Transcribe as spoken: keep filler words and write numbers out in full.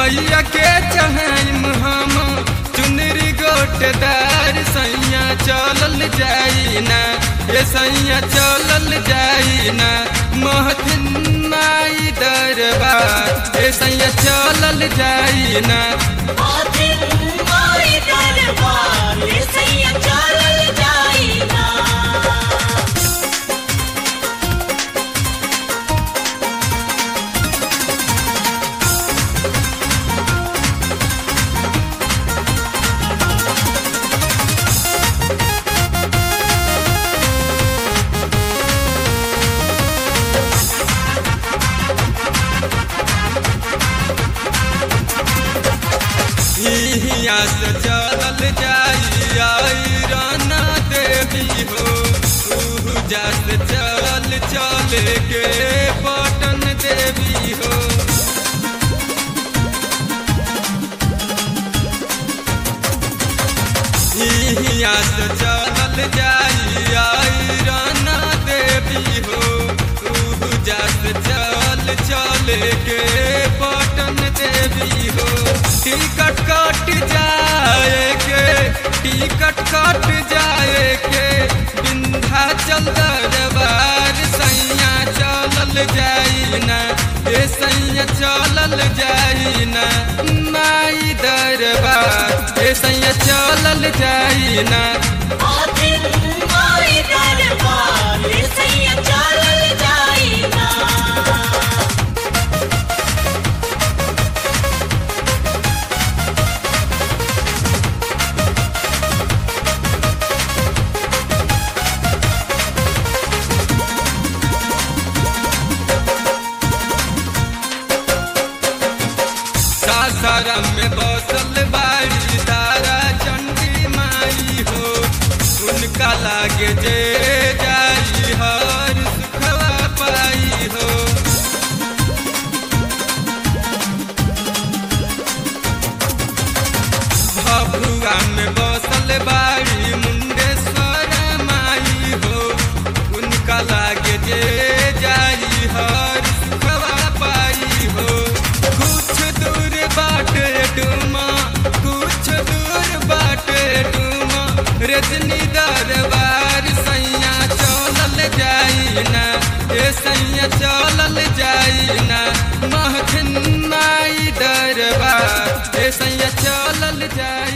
मैया के चढ़ाइम हम चुनरी गोटदार सैया चलल जाई ना ये सैया चलल जाई ना महथिन माई दरबार ये सैया चलल जाई ना यहाँ से चलल जाई आई राना देवी हो जा से चल चल के पटन देवी हो यहाँ से चलल जाई आई राना देवी हो जा से चल चल के पटन देवी हो टिकट कट जाए के टिकट कट जाए के विंध्याचल दरबार सैया चलल जाई ना ये सैया चलल जाई ना माई दरबार ये सैया चलल जाई ना सासाराम में बसल बाड़ी तारा चंडी माई हो उनका लागे जे जाई हर सुखवा पाई हो भभुआ में बसल बाड़ी मुंडेश्वर माई हो उनका लागे जे जाई हर सुखवा पाई हो कुछ दूर बाटे डूमा कुछ दूर बाटे डूमा रजनी दरबार सैया चलल जाई ना ये सैया चलल जाई ना महथिन माई दरबार ये सैया चलल जाई